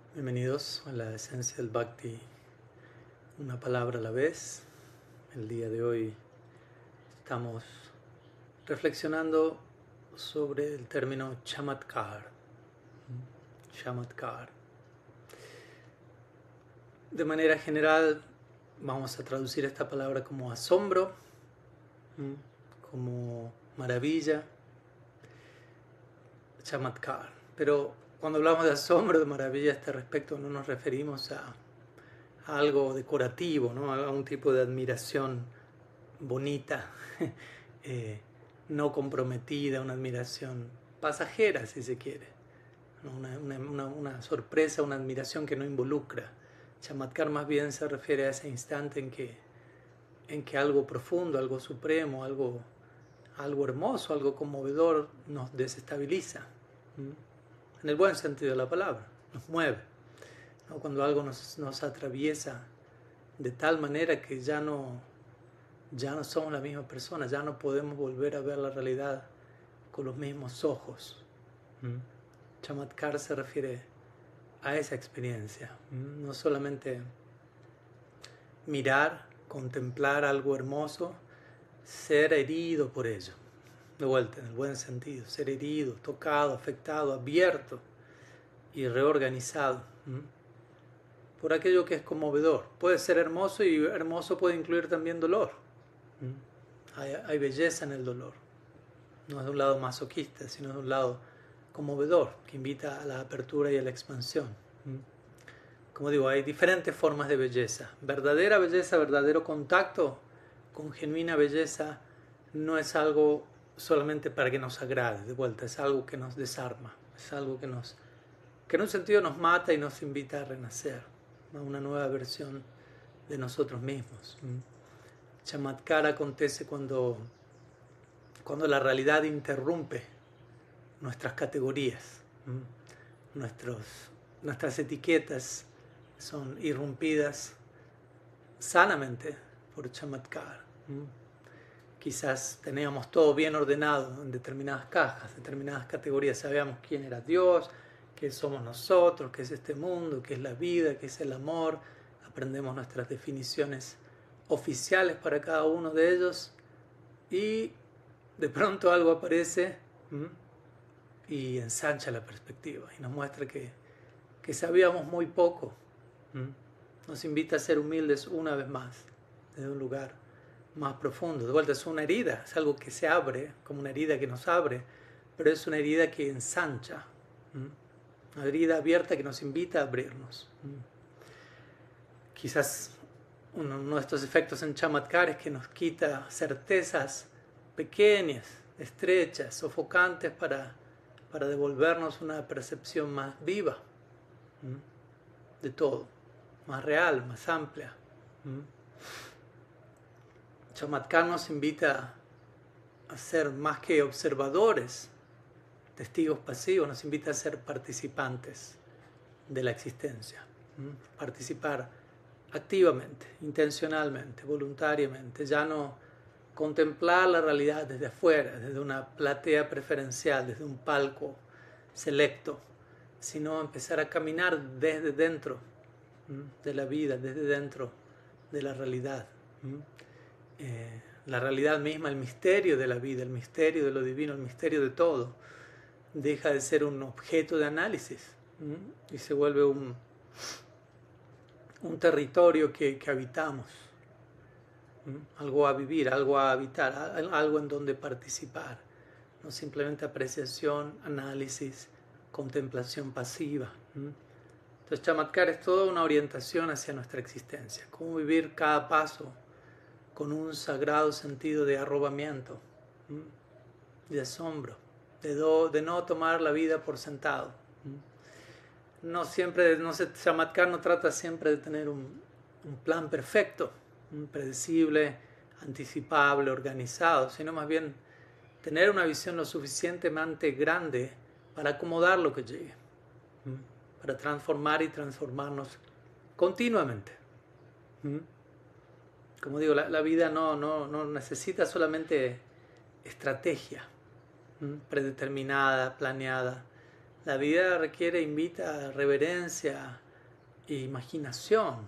Bienvenidos a la esencia del Bhakti, una palabra a la vez. El día de hoy estamos reflexionando sobre el término chamatkar. Chamatkar. De manera general vamos a traducir esta palabra como asombro, como maravilla, chamatkar. Pero cuando hablamos de asombro, de maravilla a este respecto, no nos referimos a algo decorativo, ¿no? A un tipo de admiración bonita, no comprometida, una admiración pasajera, si se quiere, ¿no? Una sorpresa, una admiración que no involucra. Chamatkar más bien se refiere a ese instante en que algo profundo, algo supremo, algo hermoso, algo conmovedor nos desestabiliza, en el buen sentido de la palabra, nos mueve, ¿no? Cuando algo nos atraviesa de tal manera que ya no somos la misma persona, ya no podemos volver a ver la realidad con los mismos ojos. Chamatkar se refiere a esa experiencia, no solamente mirar, contemplar algo hermoso, ser herido por ello, de vuelta en el buen sentido, ser herido, tocado, afectado, abierto y reorganizado por aquello que es conmovedor. Puede ser hermoso, y hermoso puede incluir también dolor. Hay belleza en el dolor, no es de un lado masoquista, sino de un lado conmovedor, que invita a la apertura y a la expansión. Como digo, hay diferentes formas de belleza. Verdadera belleza, verdadero contacto con genuina belleza no es algo solamente para que nos agrade, de vuelta, es algo que nos desarma, es algo que en un sentido nos mata y nos invita a renacer, a una nueva versión de nosotros mismos. Chamatkar acontece cuando la realidad interrumpe nuestras categorías, nuestras etiquetas son irrumpidas sanamente por chamatkar. Quizás teníamos todo bien ordenado en determinadas cajas, determinadas categorías, sabíamos quién era Dios, qué somos nosotros, qué es este mundo, qué es la vida, qué es el amor, aprendemos nuestras definiciones oficiales para cada uno de ellos, y de pronto algo aparece y ensancha la perspectiva y nos muestra que sabíamos muy poco. Nos invita a ser humildes una vez más, desde un lugar más profundo. De vuelta, es una herida, es algo que se abre, como una herida que nos abre, pero es una herida que ensancha, una herida abierta que nos invita a abrirnos. Quizás uno de estos efectos en chamatkar es que nos quita certezas pequeñas, estrechas, sofocantes, para devolvernos una percepción más viva de todo, más real, más amplia. Chamatkar nos invita a ser más que observadores, testigos pasivos, nos invita a ser participantes de la existencia, participar activamente, intencionalmente, voluntariamente, ya no contemplar la realidad desde afuera, desde una platea preferencial, desde un palco selecto, sino empezar a caminar desde dentro de la vida, desde dentro de la realidad. La realidad misma, el misterio de la vida, el misterio de lo divino, el misterio de todo, deja de ser un objeto de análisis y se vuelve un territorio que habitamos, algo a vivir, algo a habitar, algo en donde participar, no simplemente apreciación, análisis, contemplación pasiva. Entonces chamatkar es toda una orientación hacia nuestra existencia, cómo vivir cada paso con un sagrado sentido de arrobamiento, de asombro, de no tomar la vida por sentado. Chamatkar no trata siempre de tener un plan perfecto, predecible, anticipable, organizado, sino más bien tener una visión lo suficientemente grande para acomodar lo que llegue, para transformar y transformarnos continuamente. Como digo, la vida no necesita solamente estrategia predeterminada, planeada, La vida requiere, invita a reverencia e imaginación,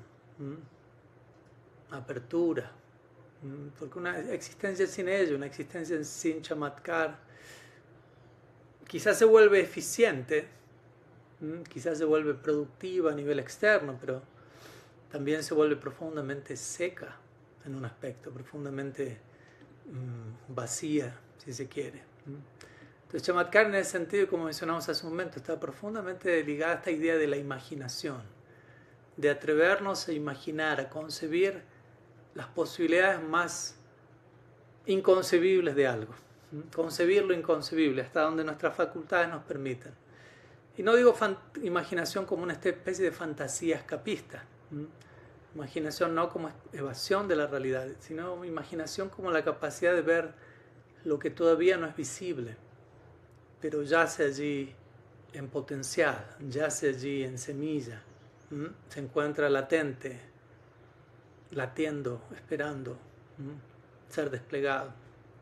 apertura, porque una existencia sin ello, una existencia sin chamatkar, quizás se vuelve eficiente, quizás se vuelve productiva a nivel externo, pero también se vuelve profundamente seca en un aspecto, profundamente vacía, si se quiere. Entonces, chamatkar en ese sentido, como mencionamos hace un momento, está profundamente ligada a esta idea de la imaginación, de atrevernos a imaginar, a concebir las posibilidades más inconcebibles de algo. Concebir lo inconcebible, hasta donde nuestras facultades nos permitan. Y no digo imaginación como una especie de fantasía escapista. Imaginación no como evasión de la realidad, sino imaginación como la capacidad de ver lo que todavía no es visible, pero yace allí en potencial, yace allí en semilla, se encuentra latente, latiendo, esperando ser desplegado.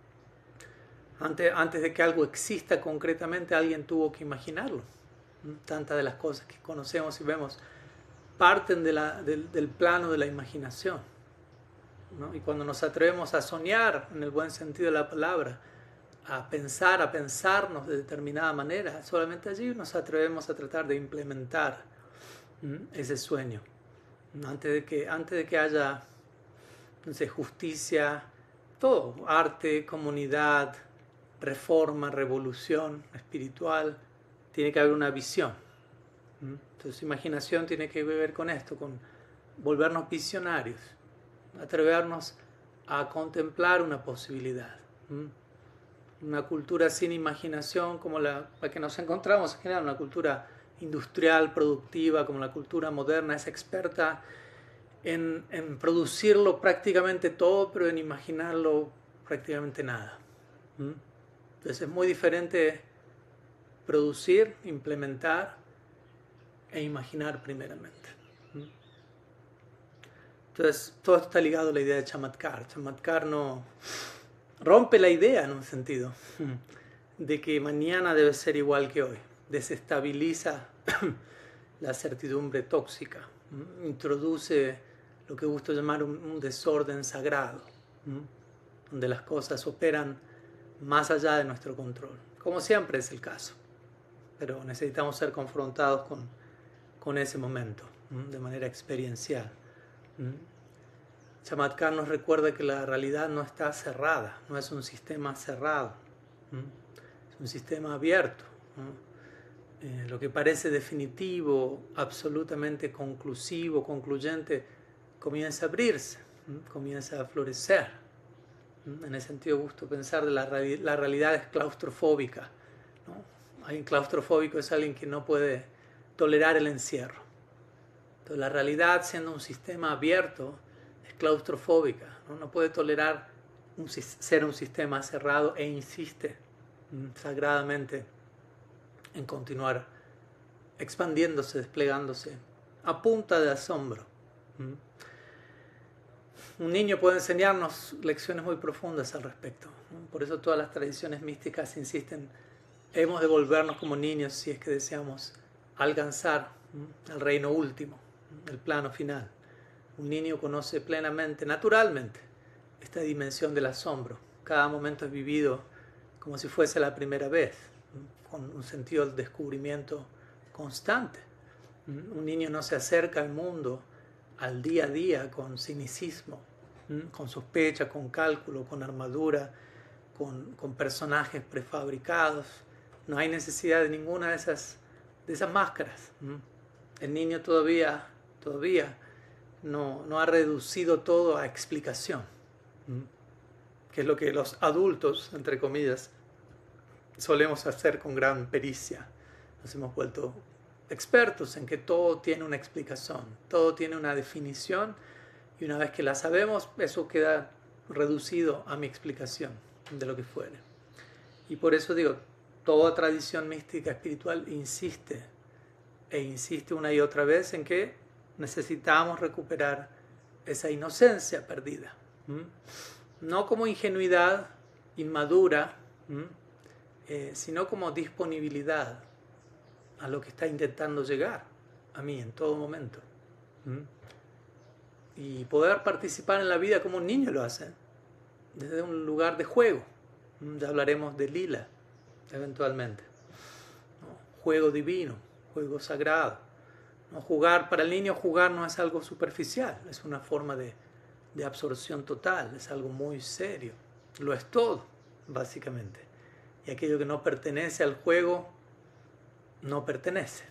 Antes de que algo exista concretamente, alguien tuvo que imaginarlo. Tantas de las cosas que conocemos y vemos parten del plano de la imaginación, ¿no? Y cuando nos atrevemos a soñar, en el buen sentido de la palabra, a pensarnos de determinada manera, solamente allí nos atrevemos a tratar de implementar ese sueño. Antes de que haya, no sé, justicia, todo, arte, comunidad, reforma, revolución espiritual, tiene que haber una visión. Entonces, imaginación tiene que ver con esto, con volvernos visionarios, atrevernos a contemplar una posibilidad. Una cultura sin imaginación como la que nos encontramos en general, una cultura industrial, productiva, como la cultura moderna, es experta en producirlo prácticamente todo, pero en imaginarlo prácticamente nada. Entonces es muy diferente producir, implementar e imaginar primeramente. Entonces todo esto está ligado a la idea de chamatkar. Chamatkar no rompe la idea en un sentido de que mañana debe ser igual que hoy. Desestabiliza la certidumbre tóxica. Introduce lo que gusto llamar un desorden sagrado, donde las cosas operan más allá de nuestro control, como siempre es el caso, pero necesitamos ser confrontados con ese momento de manera experiencial. Chamatkar nos recuerda que la realidad no está cerrada, no es un sistema cerrado, es un sistema abierto. Lo que parece definitivo, absolutamente conclusivo, concluyente, comienza a abrirse, comienza a florecer. En ese sentido, gusto pensar de la realidad es claustrofóbica, ¿no? Alguien claustrofóbico es alguien que no puede tolerar el encierro. Entonces, la realidad, siendo un sistema abierto, es claustrofóbica, ¿no? No puede tolerar ser un sistema cerrado e insiste sagradamente en continuar expandiéndose, desplegándose a punta de asombro. Un niño puede enseñarnos lecciones muy profundas al respecto. Por eso todas las tradiciones místicas insisten, hemos de volvernos como niños si es que deseamos alcanzar el reino último, el plano final. Un niño conoce plenamente, naturalmente, esta dimensión del asombro. Cada momento es vivido como si fuese la primera vez, con un sentido del descubrimiento constante. Un niño no se acerca al mundo, al día a día, con cinicismo, con sospecha, con cálculo, con armadura, con personajes prefabricados. No hay necesidad de ninguna de esas máscaras. El niño todavía no ha reducido todo a explicación, que es lo que los adultos, entre comillas, solemos hacer con gran pericia. Nos hemos vuelto expertos en que todo tiene una explicación, todo tiene una definición, y una vez que la sabemos, eso queda reducido a mi explicación de lo que fuere. Y por eso digo, toda tradición mística espiritual insiste una y otra vez en que necesitamos recuperar esa inocencia perdida, no como ingenuidad inmadura, sino como disponibilidad, a lo que está intentando llegar a mí en todo momento. Y poder participar en la vida como un niño lo hace, desde un lugar de juego. Ya hablaremos de lila eventualmente, ¿no? Juego divino, juego sagrado. ¿No? Para el niño jugar no es algo superficial, es una forma de absorción total, es algo muy serio. Lo es todo, básicamente. Y aquello que no pertenece al juego, no pertenece.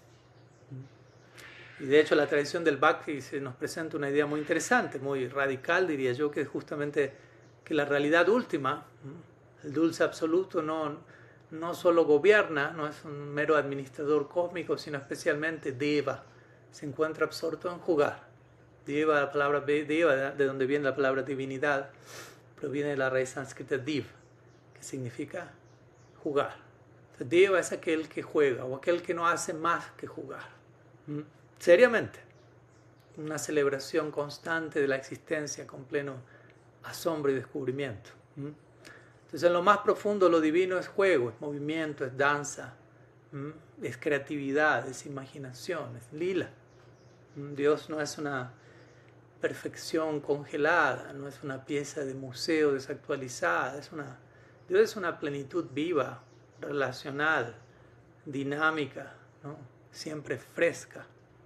Y de hecho la tradición del Bhakti nos presenta una idea muy interesante, muy radical, diría yo, que es justamente que la realidad última, el dulce absoluto, no solo gobierna, no es un mero administrador cósmico, sino especialmente Deva, se encuentra absorto en jugar. Deva, la palabra Deva, de donde viene la palabra divinidad, proviene de la raíz sánscrita Div, que significa jugar. Entonces, Deva es aquel que juega o aquel que no hace más que jugar. Seriamente, una celebración constante de la existencia con pleno asombro y descubrimiento. Entonces, en lo más profundo, lo divino es juego, es movimiento, es danza, es creatividad, es imaginación, es lila. Dios no es una perfección congelada, no es una pieza de museo desactualizada, Dios es una plenitud viva, relacional, dinámica, ¿no? Siempre fresca.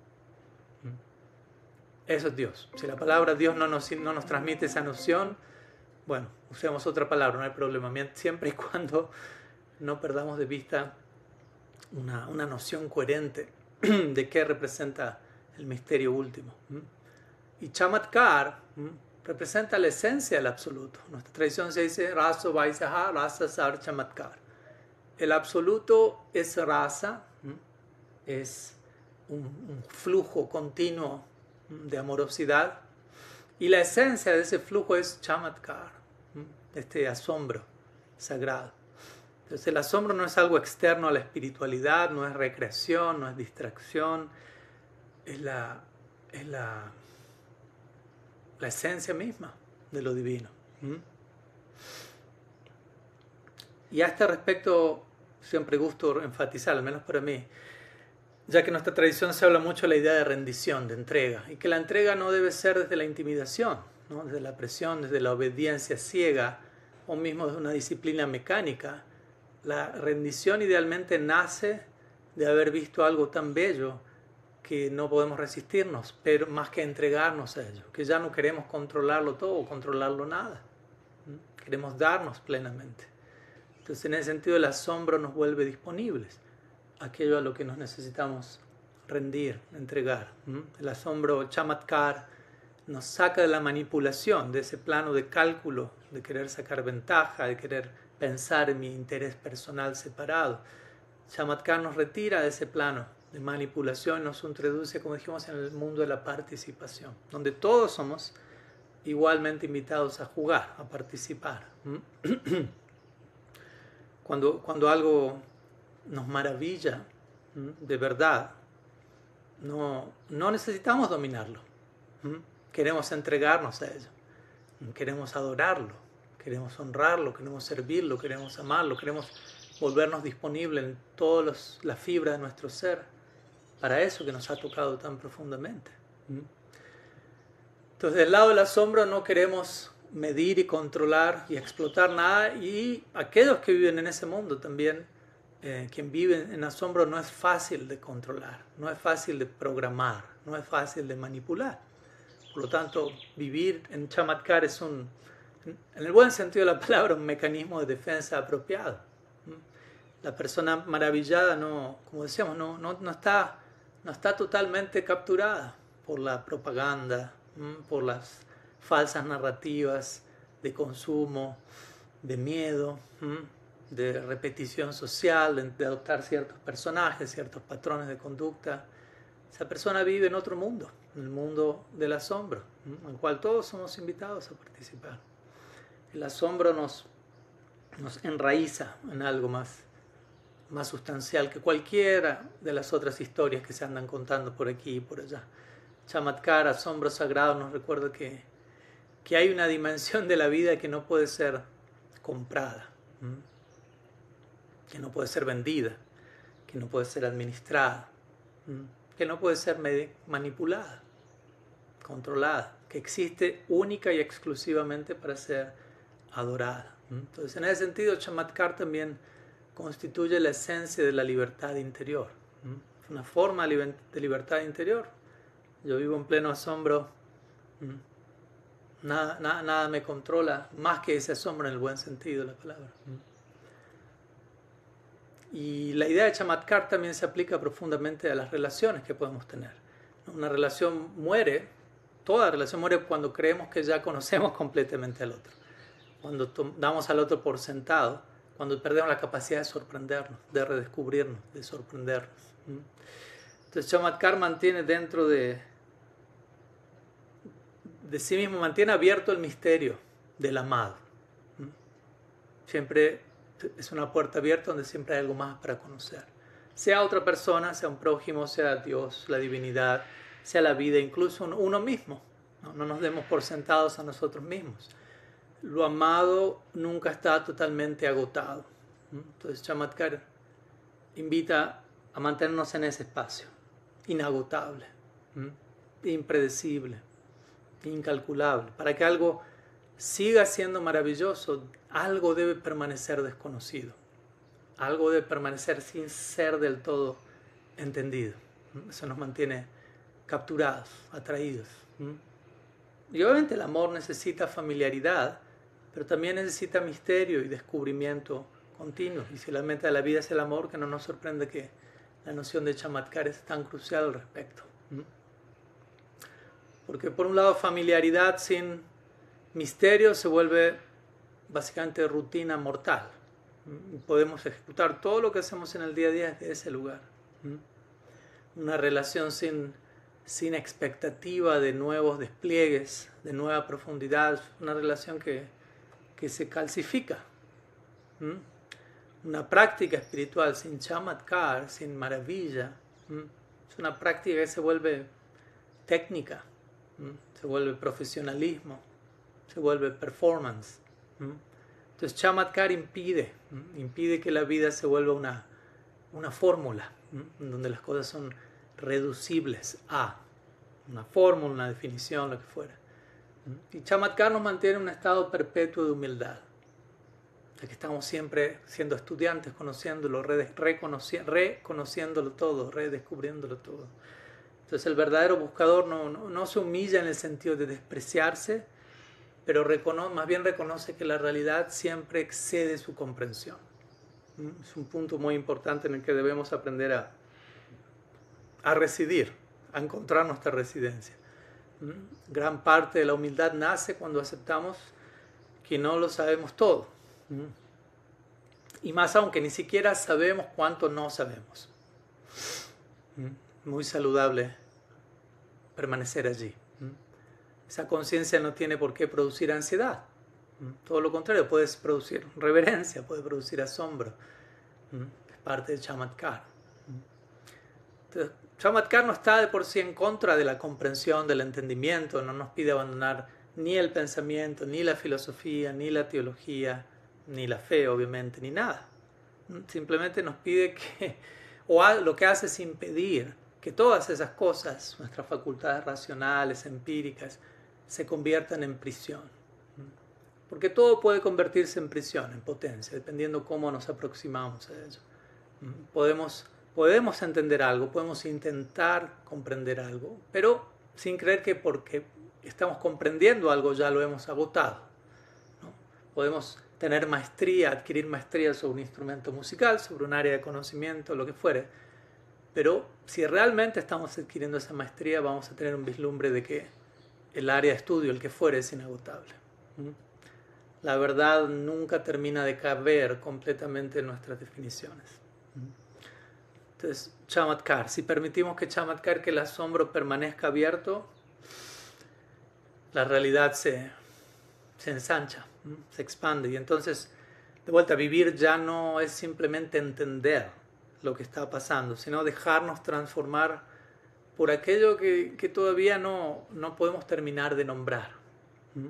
Eso es Dios. Si la palabra Dios no nos transmite esa noción, bueno, usemos otra palabra, no hay problema, siempre y cuando no perdamos de vista una noción coherente de qué representa el misterio último. Y Chamatkar representa la esencia del absoluto. En nuestra tradición se dice Rasa Vaisaha, Rasa Sar Chamatkar. El absoluto es rasa, es un flujo continuo de amorosidad, y la esencia de ese flujo es Chamatkar, este asombro sagrado. Entonces el asombro no es algo externo a la espiritualidad, no es recreación, no es distracción, es la esencia misma de lo divino. Y a este respecto siempre gusto enfatizar, al menos para mí, ya que en nuestra tradición se habla mucho de la idea de rendición, de entrega, y que la entrega no debe ser desde la intimidación, ¿no? Desde la presión, desde la obediencia ciega, o mismo desde una disciplina mecánica. La rendición idealmente nace de haber visto algo tan bello que no podemos resistirnos, pero más que entregarnos a ello, que ya no queremos controlarlo todo o controlarlo nada. Queremos darnos plenamente. Entonces, en ese sentido, el asombro nos vuelve disponibles, aquello a lo que nos necesitamos rendir, entregar. El asombro Chamatkar nos saca de la manipulación, de ese plano de cálculo, de querer sacar ventaja, de querer pensar en mi interés personal separado. Chamatkar nos retira de ese plano de manipulación, nos introduce, como dijimos, en el mundo de la participación, donde todos somos igualmente invitados a jugar, a participar. Cuando algo nos maravilla, de verdad, no necesitamos dominarlo. Queremos entregarnos a ello, queremos adorarlo, queremos honrarlo, queremos servirlo, queremos amarlo, queremos volvernos disponibles en todas las fibras de nuestro ser para eso que nos ha tocado tan profundamente. Entonces, del lado del asombro no queremos medir y controlar y explotar nada, y aquellos que viven en ese mundo también, quien vive en asombro, no es fácil de controlar, no es fácil de programar, no es fácil de manipular. Por lo tanto, vivir en Chamatkar es en el buen sentido de la palabra, un mecanismo de defensa apropiado. La persona maravillada como decíamos, no está totalmente capturada por la propaganda, por las falsas narrativas de consumo, de miedo, de repetición social, de adoptar ciertos personajes, ciertos patrones de conducta. Esa persona vive en otro mundo, en el mundo del asombro, en el cual todos somos invitados a participar. El asombro nos enraiza en algo más sustancial que cualquiera de las otras historias que se andan contando por aquí y por allá. Chamatkar, asombro sagrado, nos recuerda que hay una dimensión de la vida que no puede ser comprada, que no puede ser vendida, que no puede ser administrada, que no puede ser manipulada, controlada, que existe única y exclusivamente para ser adorada. Entonces, en ese sentido, Chamatkar también constituye la esencia de la libertad interior. Es una forma de libertad interior. Yo vivo en pleno asombro. Nada me controla más que ese asombro en el buen sentido de la palabra. Y la idea de Chamatkar también se aplica profundamente a las relaciones que podemos tener. Una relación muere, toda relación muere cuando creemos que ya conocemos completamente al otro. Cuando damos al otro por sentado, cuando perdemos la capacidad de sorprendernos, de redescubrirnos, de sorprendernos. Entonces Chamatkar mantiene dentro de sí mismo, mantiene abierto el misterio del amado. Siempre es una puerta abierta donde siempre hay algo más para conocer. Sea otra persona, sea un prójimo, sea Dios, la divinidad, sea la vida, incluso uno mismo. No nos demos por sentados a nosotros mismos. Lo amado nunca está totalmente agotado. Entonces Chamatkar invita a mantenernos en ese espacio, inagotable, impredecible, incalculable. Para que algo siga siendo maravilloso, algo debe permanecer desconocido. Algo debe permanecer sin ser del todo entendido. Eso nos mantiene capturados, atraídos. Y obviamente el amor necesita familiaridad, pero también necesita misterio y descubrimiento continuo. Y si la meta de la vida es el amor, que no nos sorprende que la noción de Chamatkar es tan crucial al respecto. Porque por un lado, familiaridad sin misterio se vuelve básicamente rutina mortal. Podemos ejecutar todo lo que hacemos en el día a día desde ese lugar. Una relación sin expectativa de nuevos despliegues, de nueva profundidad, una relación que se calcifica. Una práctica espiritual sin Chamatkar, sin maravilla, es una práctica que se vuelve técnica, se vuelve profesionalismo, se vuelve performance. Entonces Chamatkar impide que la vida se vuelva una fórmula, donde las cosas son reducibles a una fórmula, una definición, lo que fuera. Y Chamatkar nos mantiene en un estado perpetuo de humildad, de que estamos siempre siendo estudiantes, conociéndolo, reconociéndolo todo, redescubriéndolo todo. Entonces el verdadero buscador no se humilla en el sentido de despreciarse, pero más bien reconoce que la realidad siempre excede su comprensión. Es un punto muy importante en el que debemos aprender a residir, a encontrar nuestra residencia. Gran parte de la humildad nace cuando aceptamos que no lo sabemos todo. Y más aún que ni siquiera sabemos cuánto no sabemos. Muy saludable permanecer allí. Esa conciencia no tiene por qué producir ansiedad. Todo lo contrario, puede producir reverencia, puede producir asombro. Es parte de Chamatkar. Entonces, Chamatkar no está de por sí en contra de la comprensión, del entendimiento, no nos pide abandonar ni el pensamiento, ni la filosofía, ni la teología, ni la fe, obviamente, ni nada. Simplemente nos pide lo que hace es impedir que todas esas cosas, nuestras facultades racionales, empíricas, se conviertan en prisión. Porque todo puede convertirse en prisión, en potencia, dependiendo cómo nos aproximamos a ello. Podemos entender algo, podemos intentar comprender algo, pero sin creer que porque estamos comprendiendo algo ya lo hemos agotado, ¿no? Podemos tener maestría, adquirir maestría sobre un instrumento musical, sobre un área de conocimiento, lo que fuere, pero si realmente estamos adquiriendo esa maestría, vamos a tener un vislumbre de que el área de estudio, el que fuere, es inagotable. La verdad nunca termina de caber completamente en nuestras definiciones. Entonces, Chamatkar, si permitimos que Chamatkar, que el asombro permanezca abierto, la realidad se ensancha, se expande. Y entonces, de vuelta, vivir ya no es simplemente entender lo que está pasando, sino dejarnos transformar por aquello que todavía no podemos terminar de nombrar.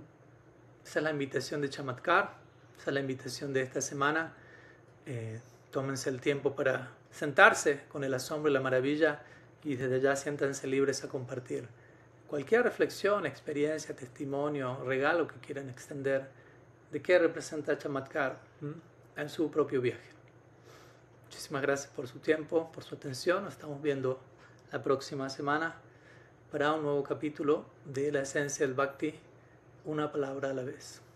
Esa es la invitación de Chamatkar, esa es la invitación de esta semana. tómense el tiempo para sentarse con el asombro y la maravilla y desde ya siéntanse libres a compartir cualquier reflexión, experiencia, testimonio, regalo que quieran extender de qué representa Chamatkar en su propio viaje. Muchísimas gracias por su tiempo, por su atención. Nos estamos viendo la próxima semana para un nuevo capítulo de la esencia del Bhakti, una palabra a la vez.